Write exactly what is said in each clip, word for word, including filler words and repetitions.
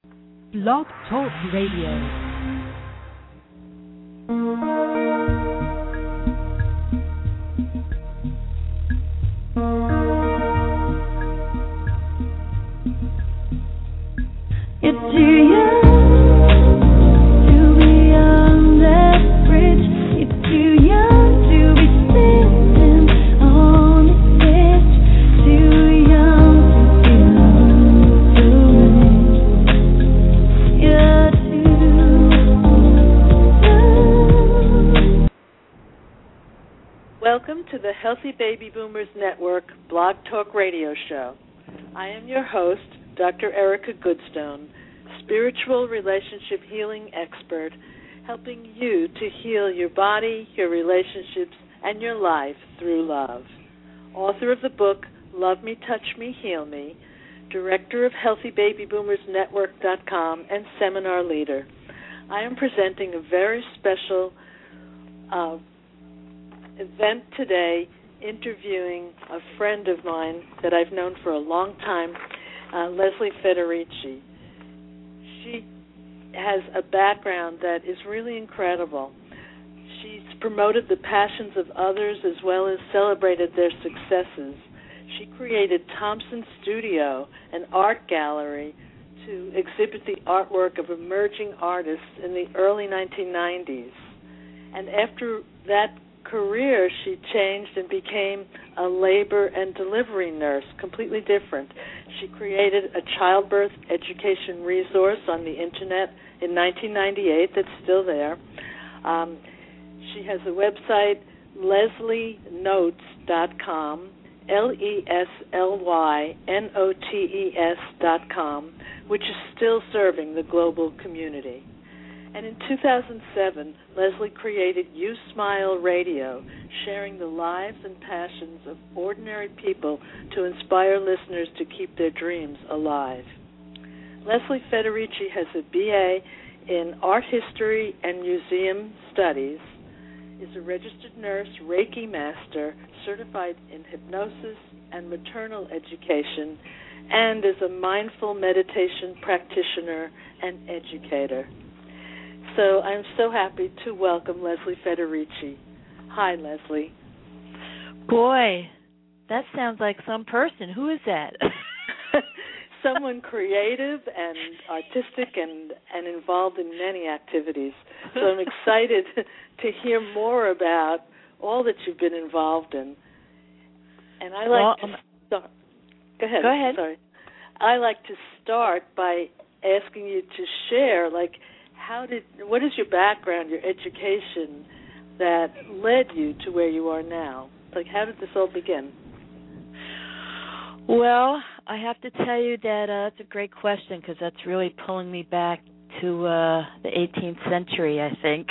Blog Talk Radio. Welcome to the Healthy Baby Boomers Network Blog Talk Radio Show. I am your host, Doctor Erica Goodstone, spiritual relationship healing expert, helping you to heal your body, your relationships, and your life through love. Author of the book, Love Me, Touch Me, Heal Me, director of Healthy Baby Boomers Network dot com, and seminar leader. I am presenting a very special uh, event today, interviewing a friend of mine that I've known for a long time, uh, Leslie Federici. She has a background that is really incredible. She's promoted the passions of others as well as celebrated their successes. She created Thompson Studio, an art gallery to exhibit the artwork of emerging artists in the early nineteen nineties. And after that career, she changed and became a labor and delivery nurse, completely different. She created a childbirth education resource on the internet in nineteen ninety-eight that's still there. Um, she has a website, leslie notes dot com, L E S L Y N O T E S dot com, which is still serving the global community. And in two thousand seven, Leslie created You Smile Radio, sharing the lives and passions of ordinary people to inspire listeners to keep their dreams alive. Leslie Federici has a B A in Art History and Museum Studies, is a registered nurse, Reiki master, certified in hypnosis and maternal education, and is a mindful meditation practitioner and educator. So I'm so happy to welcome Leslie Federici. Hi, Leslie. Boy, that sounds like some person. Who is that? Someone creative and artistic and, and involved in many activities. So I'm excited to hear more about all that you've been involved in. And I like well, to start. Go ahead. Go ahead. Sorry. I like to start by asking you to share, like, How did? What is your background, your education that led you to where you are now? Like, how did this all begin? Well, I have to tell you that uh, that's a great question because that's really pulling me back to uh, the eighteenth century, I think.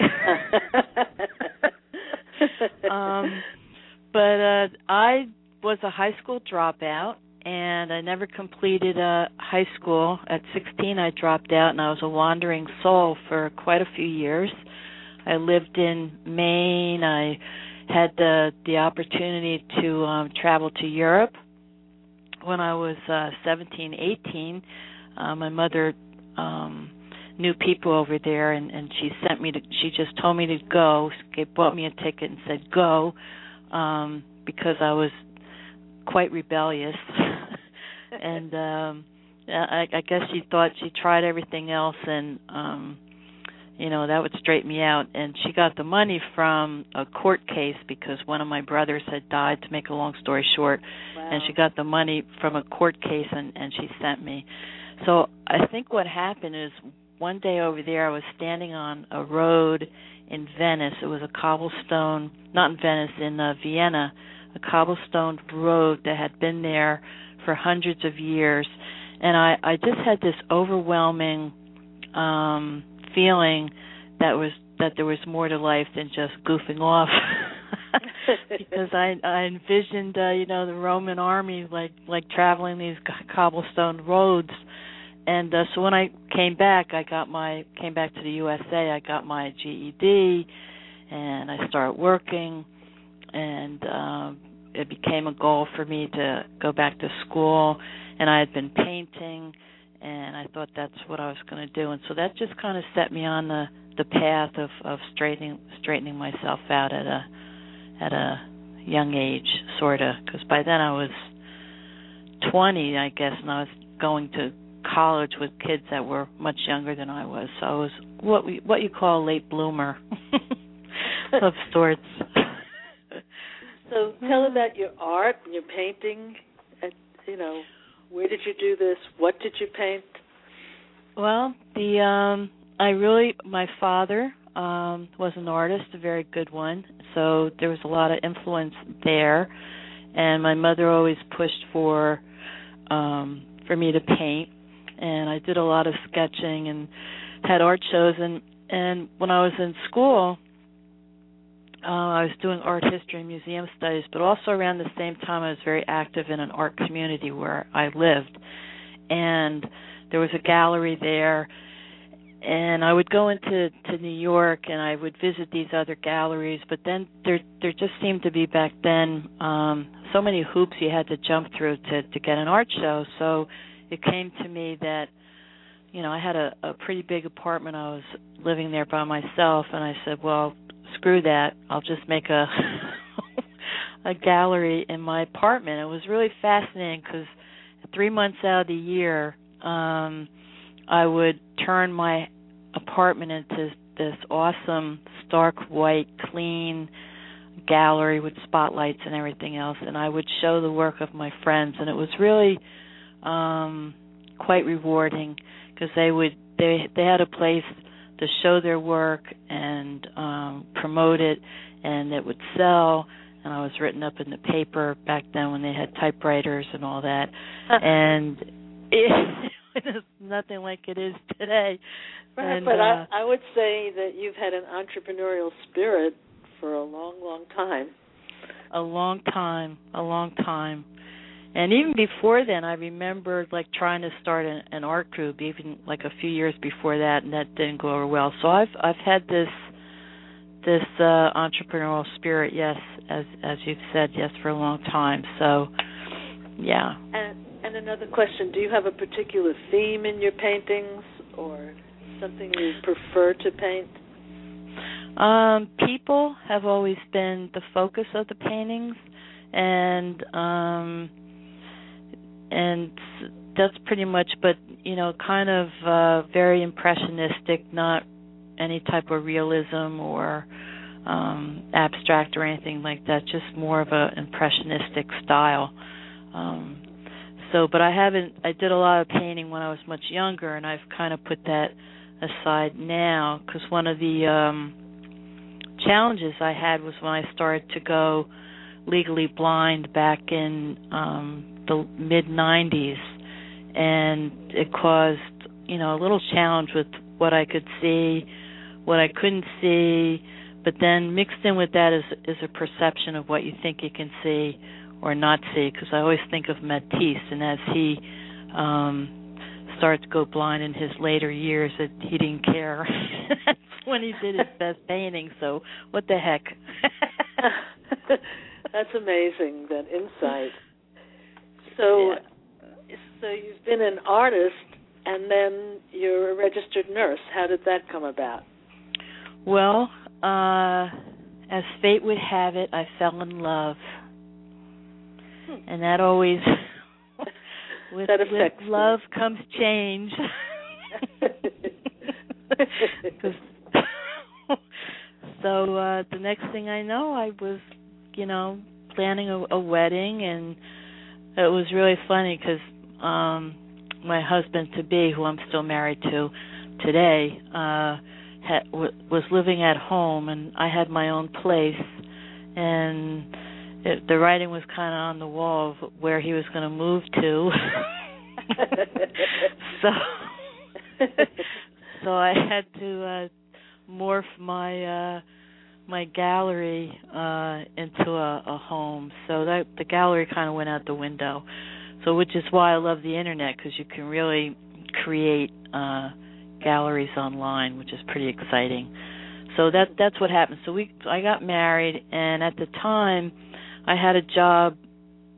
um, but uh, I was a high school dropout, and I never completed uh, high school. At sixteen, I dropped out, and I was a wandering soul for quite a few years. I lived in Maine. I had the, the opportunity to um, travel to Europe. When I was uh, seventeen, eighteen, uh, my mother um, knew people over there, and, and she sent me to, she just told me to go. She bought me a ticket and said, go, um, because I was quite rebellious. and um, I, I guess she thought she tried everything else, and, um, you know, that would straighten me out. And she got the money from a court case because one of my brothers had died, to make a long story short. Wow. And she got the money from a court case, and, and she sent me. So I think what happened is one day over there I was standing on a road in Venice. It was a cobblestone, not in Venice, in uh, Vienna, a cobblestone road that had been there for hundreds of years. And I, I just had this overwhelming um, feeling that was that there was more to life than just goofing off. Because I, I envisioned, uh, you know, the Roman army like like traveling these cobblestone roads. And uh, so when I came back, I got my came back to the U S A. I got my G E D, and I started working, and um, it became a goal for me to go back to school. And I had been painting, and I thought that's what I was going to do. And so that just kind of set me on the, the path of, of straightening straightening myself out at a at a young age, sort of, because by then I was twenty, I guess, and I was going to college with kids that were much younger than I was. So I was what we what you call a late bloomer of sorts. So tell about your art and your painting. And, you know, where did you do this? What did you paint? Well, the um, I really my father um, was an artist, a very good one. So there was a lot of influence there, and my mother always pushed for um, for me to paint. And I did a lot of sketching and had art shows. And, and when I was in school, uh, I was doing art history and museum studies, but also around the same time I was very active in an art community where I lived. And there was a gallery there, and I would go into to New York and I would visit these other galleries, but then there there just seemed to be back then um, so many hoops you had to jump through to, to get an art show. So it came to me that, you know, I had a, a pretty big apartment. I was living there by myself, and I said, well, screw that. I'll just make a a gallery in my apartment. It was really fascinating because three months out of the year, um, I would turn my apartment into this awesome, stark white, clean gallery with spotlights and everything else, and I would show the work of my friends, and it was really Um, quite rewarding because they would they they had a place to show their work and um, promote it, and it would sell. And I was written up in the paper back then when they had typewriters and all that, and it, it is nothing like it is today. Right, and, but uh, I, I would say that you've had an entrepreneurial spirit for a long, long time. A long time, a long time. And even before then, I remembered like trying to start an, an art group, even like a few years before that, and that didn't go over well. So I've I've had this this uh, entrepreneurial spirit, yes, as as you've said, yes, for a long time. So, yeah. And and another question: do you have a particular theme in your paintings, or something you prefer to paint? Um, people have always been the focus of the paintings, and um. And that's pretty much, but, you know, kind of uh, very impressionistic, not any type of realism or um, abstract or anything like that, just more of a impressionistic style. Um, so, but I haven't, I did a lot of painting when I was much younger, and I've kind of put that aside now, because one of the um, challenges I had was when I started to go legally blind back in um, the mid nineties, and it caused, you know, a little challenge with what I could see, what I couldn't see, but then mixed in with that is is a perception of what you think you can see or not see, because I always think of Matisse, and as he um, started to go blind in his later years, that he didn't care. That's when he did his best painting, so what the heck. That's amazing, that insight. So, yeah. so you've been an artist, and then you're a registered nurse. How did that come about? Well, uh, as fate would have it, I fell in love, hmm. and that always, with, that with love comes change. So uh, the next thing I know, I was, you know, planning a, a wedding, and it was really funny because um, my husband-to-be, who I'm still married to today, uh, had, w- was living at home, and I had my own place, and it, the writing was kind of on the wall of where he was going to move to. so, so I had to uh, morph my uh, my gallery uh, into a, a home. So that the gallery kind of went out the window. So, which is why I love the internet, because you can really create uh, galleries online, which is pretty exciting. So that that's what happened. So we I got married, and at the time, I had a job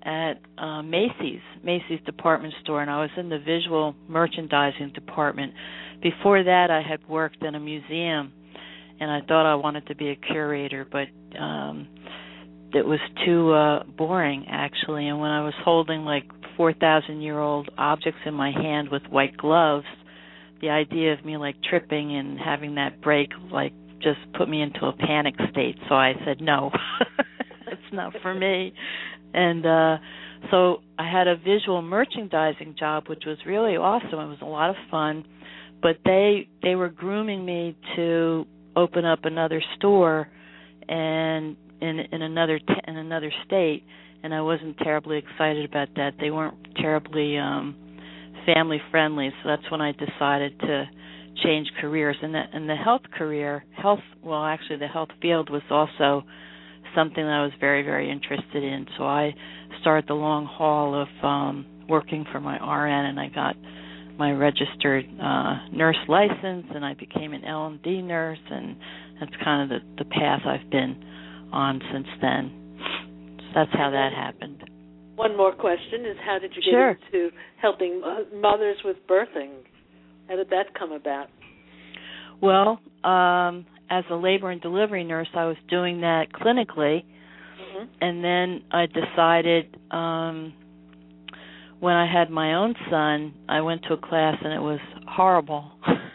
at uh, Macy's, Macy's department store, and I was in the visual merchandising department. Before that, I had worked in a museum, and I thought I wanted to be a curator, but um, it was too uh, boring, actually. And when I was holding like four thousand year old objects in my hand with white gloves, the idea of me like tripping and having that break like just put me into a panic state. So I said, no, it's not for me. And uh, so I had a visual merchandising job, which was really awesome. It was a lot of fun. But they they were grooming me to open up another store and in in another t- in another state, and I wasn't terribly excited about that. They weren't terribly um, family friendly, so that's when I decided to change careers. And the and the health career, health well, actually the health field was also something that I was very, very interested in. So I started the long haul of um, working for my R N, and I got my registered uh, nurse license, and I became an L M D nurse, and that's kind of the, the path I've been on since then. So that's how that happened. One more question is, how did you get sure. into helping mothers with birthing? How did that come about? Well, um, as a labor and delivery nurse, I was doing that clinically, mm-hmm. and then I decided um, when I had my own son, I went to a class and it was horrible.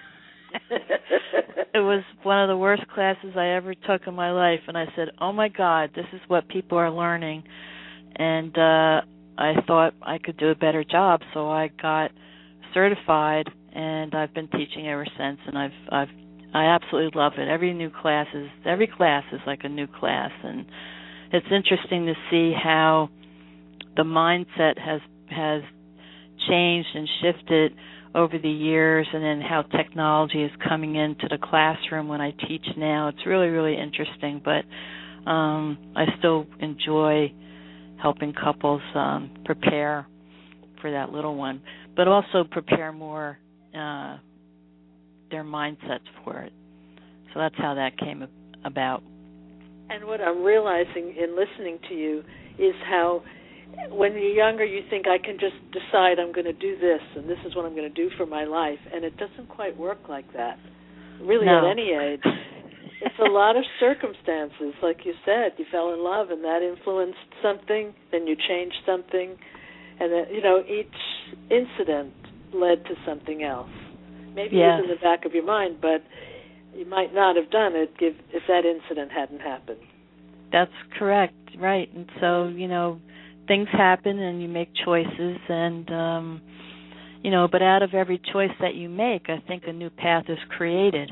It was one of the worst classes I ever took in my life, and I said, oh my God, this is what people are learning. And uh, I thought I could do a better job, so I got certified, and I've been teaching ever since, and I've I've I absolutely love it. Every new class is every class is like a new class, and it's interesting to see how the mindset has has changed and shifted over the years, and then how technology is coming into the classroom when I teach now. It's really, really interesting, but um, I still enjoy helping couples um, prepare for that little one, but also prepare more uh, their mindsets for it. So that's how that came about. And what I'm realizing in listening to you is how when you're younger, you think, I can just decide I'm going to do this, and this is what I'm going to do for my life, and it doesn't quite work like that, really, no. at any age. It's a lot of circumstances. Like you said, you fell in love, and that influenced something, then you changed something, and then, you know, each incident led to something else. Maybe yes. it was in the back of your mind, but you might not have done it if, if that incident hadn't happened. That's correct, right. And so, you know, things happen and you make choices, and um, you know, but out of every choice that you make, I think a new path is created.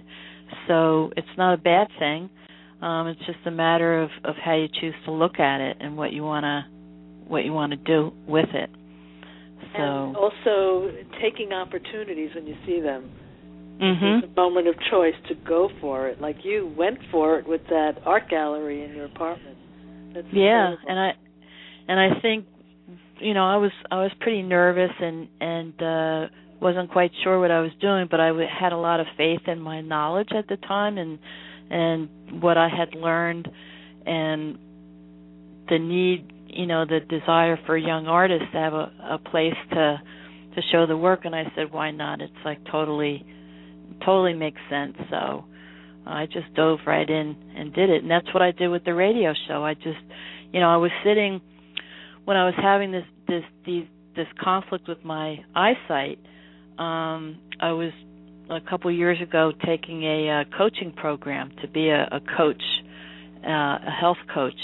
So it's not a bad thing. Um, it's just a matter of, of how you choose to look at it and what you wanna what you want to do with it. So and also taking opportunities when you see them. Mm-hmm. It's a moment of choice to go for it. Like you went for it with that art gallery in your apartment. That's yeah, incredible. and I. And I think, you know, I was I was pretty nervous and and uh, wasn't quite sure what I was doing, but I w- had a lot of faith in my knowledge at the time and and what I had learned, and the need, you know, the desire for young artists to have a, a place to to show the work. And I said, why not? It's like totally totally makes sense. So I just dove right in and did it, and that's what I did with the radio show. I just, you know, I was sitting. When I was having this this these, this conflict with my eyesight, um, I was a couple years ago taking a uh, coaching program to be a, a coach, uh, a health coach,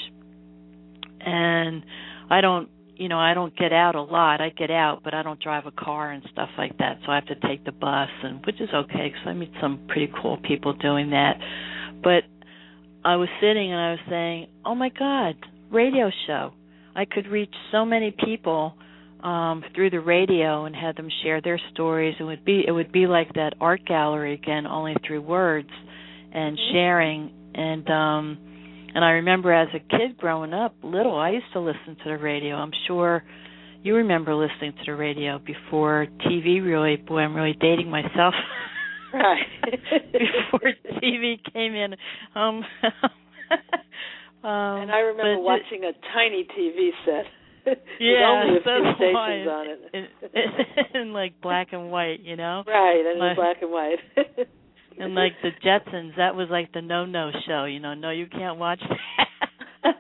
and I don't, you know, I don't get out a lot. I get out, but I don't drive a car and stuff like that. So I have to take the bus, and which is okay because I meet some pretty cool people doing that. But I was sitting and I was saying, "Oh my God, radio show." I could reach so many people um, through the radio and have them share their stories. It would be it would be like that art gallery again, only through words and mm-hmm. sharing. And um, and I remember as a kid growing up, little, I used to listen to the radio. I'm sure you remember listening to the radio before T V. Really, boy, I'm really dating myself. Right. Before T V came in. Um, Um, and I remember watching it, a tiny T V set. Yeah, only a few stations why. on it. In, in like black and white, you know? Right, and like, in black and white. And like the Jetsons, that was like the no-no show, you know. No, you can't watch that.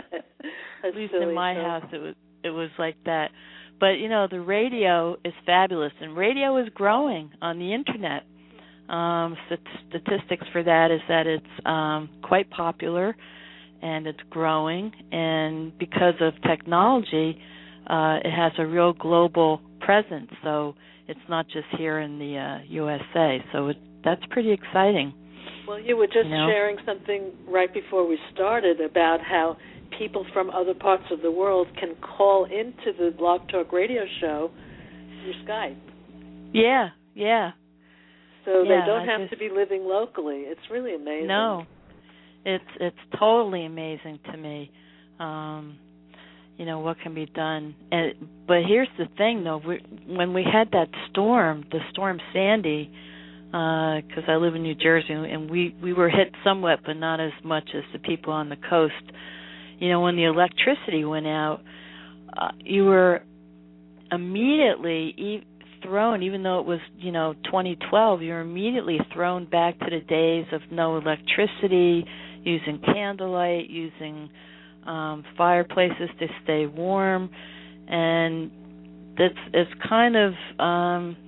At least in my show. house, it was it was like that. But you know, the radio is fabulous, and radio is growing on the internet. Um, st- statistics for that is that it's um, quite popular, and it's growing. And because of technology, uh, it has a real global presence. So it's not just here in the uh, U S A. So it, that's pretty exciting. Well, you were just you know? sharing something right before we started about how people from other parts of the world can call into the Blog Talk Radio show through Skype. Yeah, yeah. So yeah, they don't I have just, to be living locally. It's really amazing. No, it's it's totally amazing to me. Um, you know what can be done. And but here's the thing, though. We, when we had that storm, the storm Sandy, because uh, I live in New Jersey, and we we were hit somewhat, but not as much as the people on the coast. You know, when the electricity went out, uh, you were immediately e- thrown, even though it was, you know, twenty twelve, you were immediately thrown back to the days of no electricity, using candlelight, using um, fireplaces to stay warm. And it's, it's kind of um,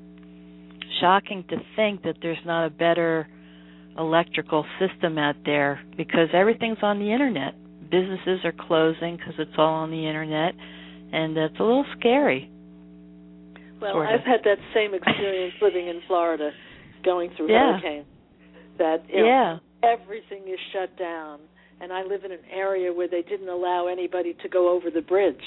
shocking to think that there's not a better electrical system out there, because everything's on the internet. Businesses are closing because it's all on the internet, and that's a little scary. Well, sort I've of. had that same experience living in Florida, going through yeah. hurricanes. That you know, yeah. everything is shut down, and I live in an area where they didn't allow anybody to go over the bridge.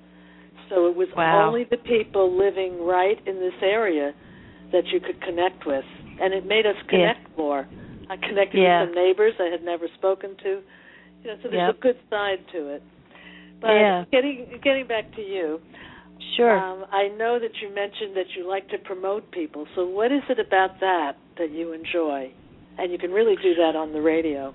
So it was wow. only the people living right in this area that you could connect with, and it made us connect yeah. more. I connected yeah. with some neighbors I had never spoken to. You know, so there's yep. a good side to it. But yeah. getting getting back to you, sure. um, I know that you mentioned that you like to promote people. So what is it about that that you enjoy? And you can really do that on the radio.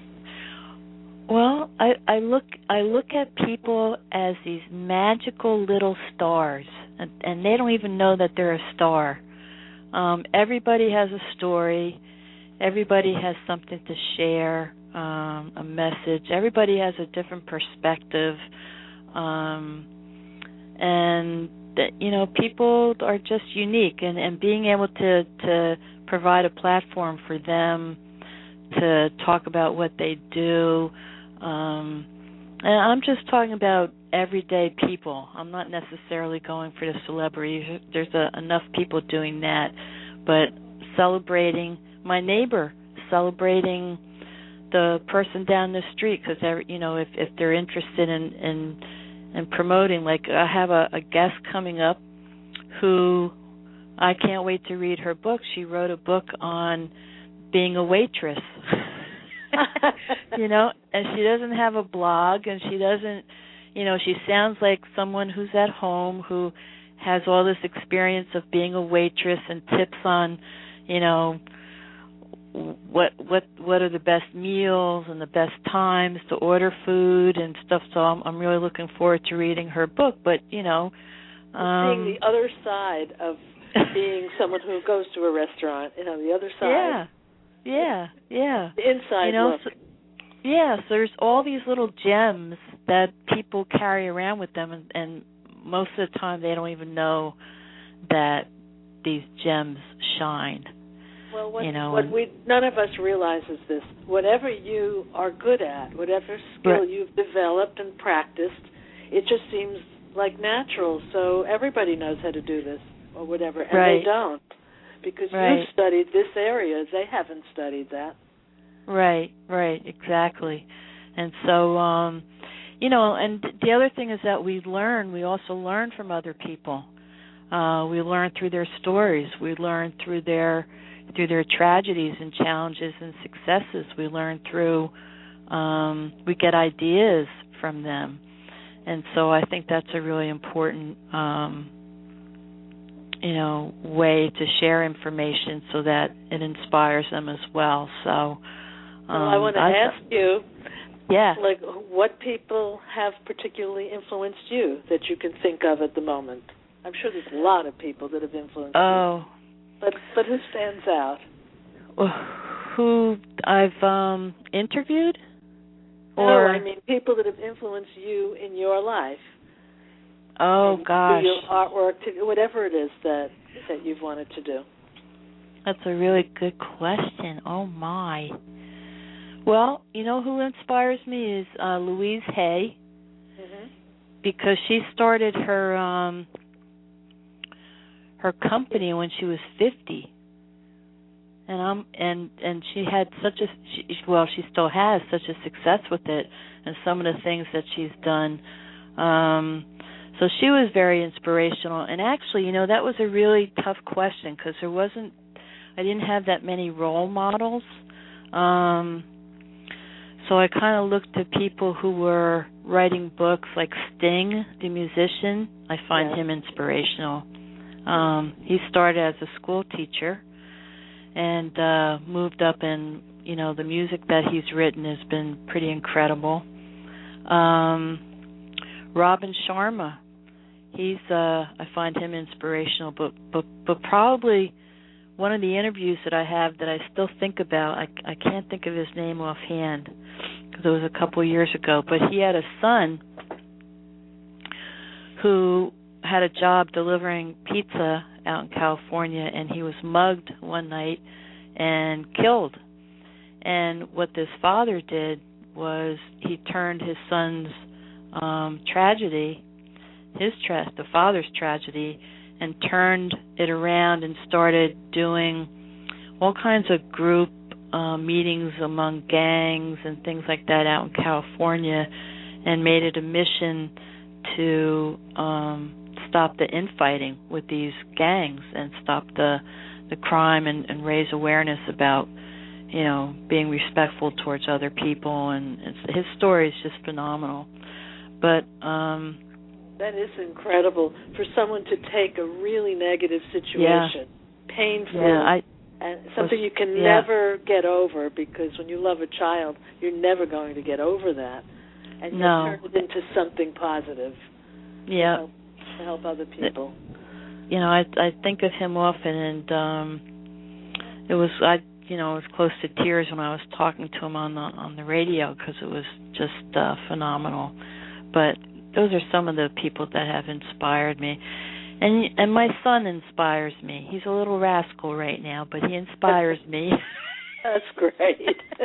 Well, I, I look I look at people as these magical little stars, and, and they don't even know that they're a star. Um, everybody has a story. Everybody has something to share, um, a message. Everybody has a different perspective, um, and that, you know, people are just unique. And, and being able to to provide a platform for them to talk about what they do. Um, and I'm just talking about everyday people. I'm not necessarily going for the celebrities. There's a, enough people doing that. But celebrating my neighbor, celebrating the person down the street, because, you know, if, if they're interested in, in, in promoting. Like, I have a, a guest coming up who I can't wait to read her book. She wrote a book on being a waitress. You know, and she doesn't have a blog, and she doesn't, you know, she sounds like someone who's at home, who has all this experience of being a waitress and tips on, you know, what what what are the best meals and the best times to order food and stuff. So I'm I'm really looking forward to reading her book. But, you know, um, seeing the other side of being someone who goes to a restaurant, you know, the other side. Yeah. Yeah, yeah. The inside you know, look. So, yeah, so there's all these little gems that people carry around with them, and, and most of the time they don't even know that these gems shine. Well, what, you know, what and, we none of us realize is this: whatever you are good at, whatever skill right. you've developed and practiced, it just seems like natural. So everybody knows how to do this or whatever, and right. they don't. Because right. you've studied this area. They haven't studied that. Right, right, exactly. And so, um, you know, and the other thing is that we learn, we also learn from other people. Uh, we learn through their stories. We learn through their through their tragedies and challenges and successes. We learn through, um, we get ideas from them. And so I think that's a really important um you know, way to share information so that it inspires them as well. So, um, well, I want to I, ask you, Yeah. Like, what people have particularly influenced you that you can think of at the moment? I'm sure there's a lot of people that have influenced oh. you. But but who stands out? Well, who I've um, interviewed? Or, or no, I mean people that have influenced you in your life. Oh, and gosh. Your artwork, to, whatever it is that, that you've wanted to do. That's a really good question. Oh, my. Well, you know who inspires me is uh, Louise Hay, mm-hmm. because she started her um, her company when she was fifty, and um and and she had such a she, well, she still has such a success with it, and some of the things that she's done. Um, so she was very inspirational. And actually, you know, that was a really tough question because there wasn't, I didn't have that many role models. Um, So I kind of looked at people who were writing books, like Sting, the musician. I find yeah. him inspirational. Um, he started as a school teacher and uh, moved up, and you know the music that he's written has been pretty incredible. Um, Robin Sharma, he's uh, I find him inspirational, but but but probably one of the interviews that I have that I still think about, I, I can't think of his name offhand because it was a couple of years ago, but he had a son who had a job delivering pizza out in California, and he was mugged one night and killed. And what this father did was he turned his son's um, tragedy, his tra- the father's tragedy, and turned it around and started doing all kinds of group uh, meetings among gangs and things like that out in California, and made it a mission to um, stop the infighting with these gangs and stop the the crime and, and raise awareness about, you know, being respectful towards other people. And it's, his story is just phenomenal. But um, that is incredible for someone to take a really negative situation, yeah. painful, yeah, I, and something was, you can yeah. never get over, because when you love a child, you're never going to get over that. And you no. turn it into something positive yeah. to, help, to help other people. You know, I I think of him often, and um, it was I you know I was close to tears when I was talking to him on the on the radio because it was just uh, phenomenal. But those are some of the people that have inspired me. And and my son inspires me. He's a little rascal right now, but he inspires me. That's great.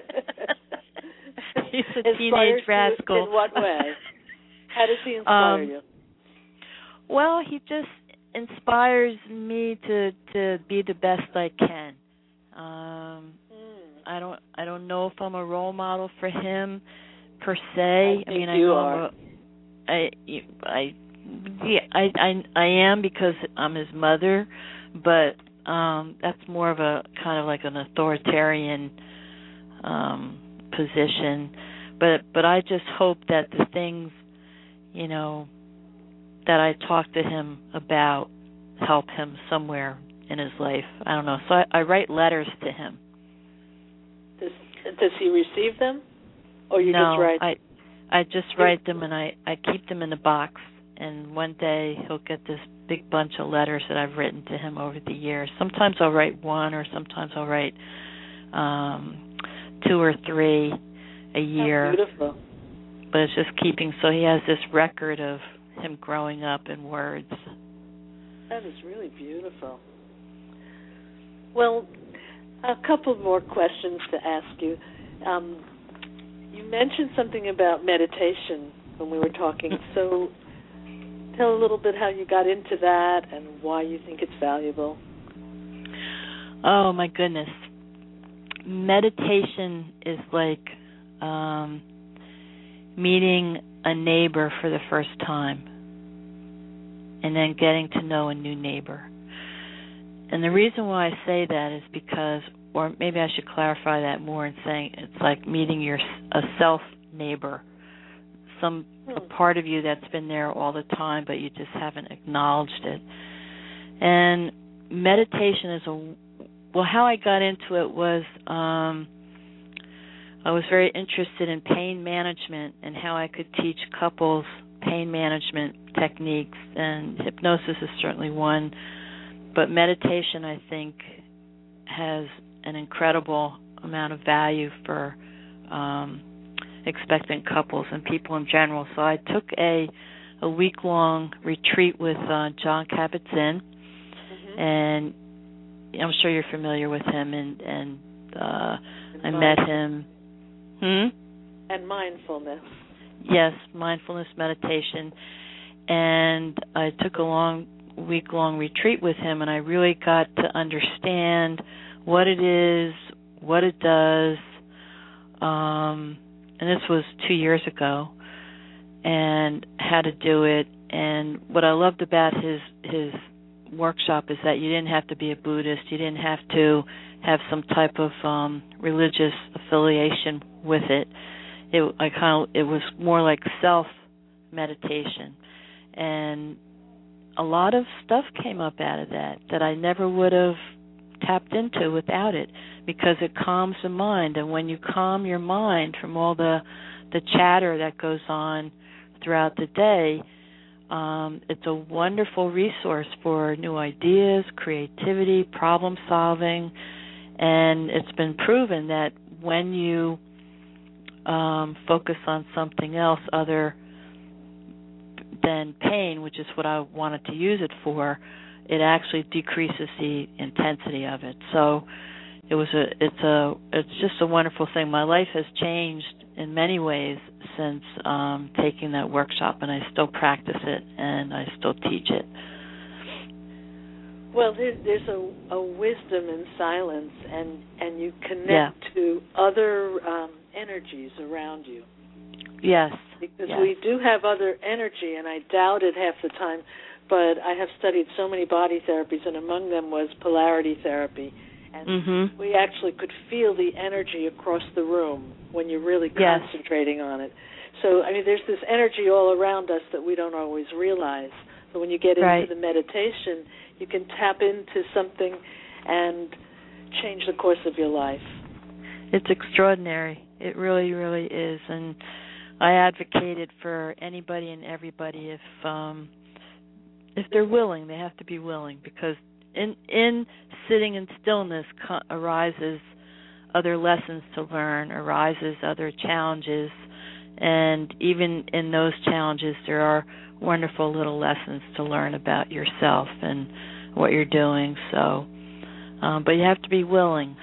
He's a teenage rascal. In what way? How does he inspire um, you? Well, he just inspires me to to be the best I can. Um, mm. I don't I don't know if I'm a role model for him per se. I, I mean, you I know are. I'm a, I I yeah, I I I am because I'm his mother, but um that's more of a kind of like an authoritarian um position. But but I just hope that the things, you know, that I talk to him about help him somewhere in his life. I don't know. So I, I write letters to him. Does does he receive them? Or you no, just write? I I just write them, and I, I keep them in a box. And one day he'll get this big bunch of letters that I've written to him over the years. Sometimes I'll write one, or sometimes I'll write um, two or three a year. That's beautiful. But it's just keeping, so he has this record of him growing up in words. That is really beautiful. Well, a couple more questions to ask you. Um, you mentioned something about meditation when we were talking, so tell a little bit how you got into that and why you think it's valuable. Oh, my goodness. Meditation is like um, meeting a neighbor for the first time and then getting to know a new neighbor. And the reason why I say that is because, or maybe I should clarify that more in saying it's like meeting your a self neighbor, some a part of you that's been there all the time, but you just haven't acknowledged it. And meditation is a well. How I got into it was um, I was very interested in pain management and how I could teach couples pain management techniques, and hypnosis is certainly one, but meditation, I think, has an incredible amount of value for um, expectant couples and people in general. So I took a a week-long retreat with uh, Jon Kabat-Zinn, mm-hmm. and I'm sure you're familiar with him, and, and uh, I met him. Hmm? And mindfulness. Yes, mindfulness meditation. And I took a long week-long retreat with him, and I really got to understand what it is, what it does, um, and this was two years ago, and how to do it. And what I loved about his his workshop is that you didn't have to be a Buddhist, you didn't have to have some type of um, religious affiliation with it. It I kind of it was more like self meditation, and a lot of stuff came up out of that that I never would have tapped into without it, because it calms the mind. And when you calm your mind from all the the chatter that goes on throughout the day, um, it's a wonderful resource for new ideas, creativity, problem solving, and it's been proven that when you um, focus on something else other than pain, which is what I wanted to use it for, it actually decreases the intensity of it. So it was a, it's a, it's just a wonderful thing. My life has changed in many ways since um, taking that workshop, and I still practice it and I still teach it. Well, there, there's a, a wisdom in silence, and, and you connect yeah. to other um, energies around you. Yes. Because yes. we do have other energy, and I doubt it half the time, but I have studied so many body therapies, and among them was polarity therapy. And mm-hmm. we actually could feel the energy across the room when you're really yes. concentrating on it. So, I mean, there's this energy all around us that we don't always realize. So when you get right. into the meditation, you can tap into something and change the course of your life. It's extraordinary. It really, really is. And I advocated for anybody and everybody, if um, if they're willing, they have to be willing, because in in sitting in stillness co- arises other lessons to learn, arises other challenges, and even in those challenges there are wonderful little lessons to learn about yourself and what you're doing. So, um, but you have to be willing.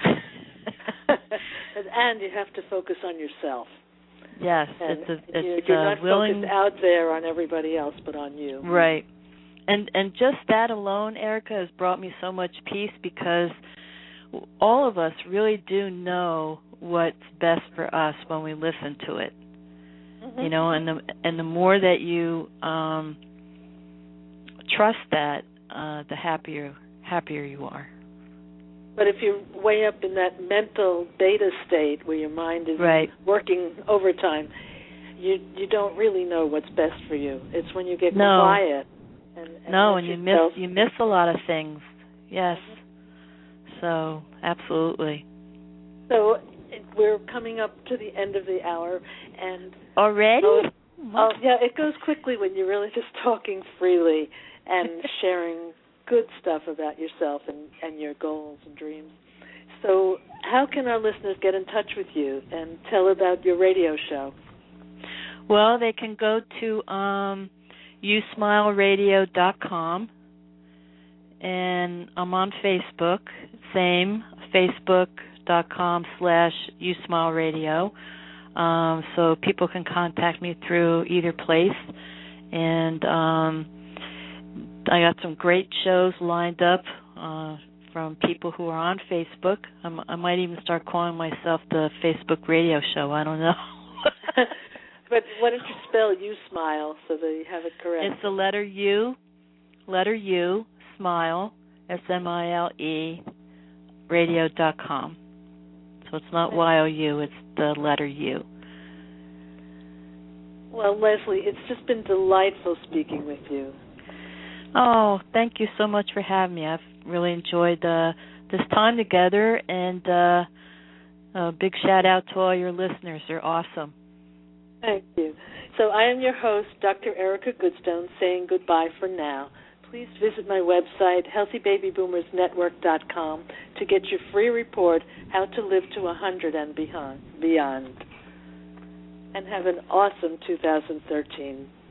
And you have to focus on yourself. Yes, and it's a, it's you're, you're not a willing, focused out there on everybody else, but on you. Right. And and just that alone, Erica, has brought me so much peace, because all of us really do know what's best for us when we listen to it. Mm-hmm. You know, and the and the more that you um, trust that, uh, the happier happier you are. But if you're way up in that mental beta state where your mind is right. working overtime, you you don't really know what's best for you. It's when you get no. quiet. And, and no, and you miss yourself. you miss a lot of things. Yes. Mm-hmm. So absolutely. So we're coming up to the end of the hour, and already. Oh, oh yeah, it goes quickly when you're really just talking freely and sharing good stuff about yourself and, and your goals and dreams. So how can our listeners get in touch with you and tell about your radio show? Well, they can go to um, you smile radio dot com, and I'm on Facebook, same, facebook.com slash usmileradio. Um, so people can contact me through either place, and um, I got some great shows lined up uh, from people who are on Facebook. I'm, I might even start calling myself the Facebook Radio Show. I don't know. But why don't you spell You Smile so that you have it correct? It's the letter U, letter U, smile, S M I L E, radio dot com. So it's not Y O U, it's the letter U. Well, Leslie, it's just been delightful speaking with you. Oh, thank you so much for having me. I've really enjoyed uh, this time together, and uh, A big shout out to all your listeners. They're awesome. Thank you. So I am your host, Doctor Erica Goodstone, saying goodbye for now. Please visit my website, healthy baby boomers network dot com, to get your free report, How to Live to one hundred and Beyond. And have an awesome two thousand thirteen.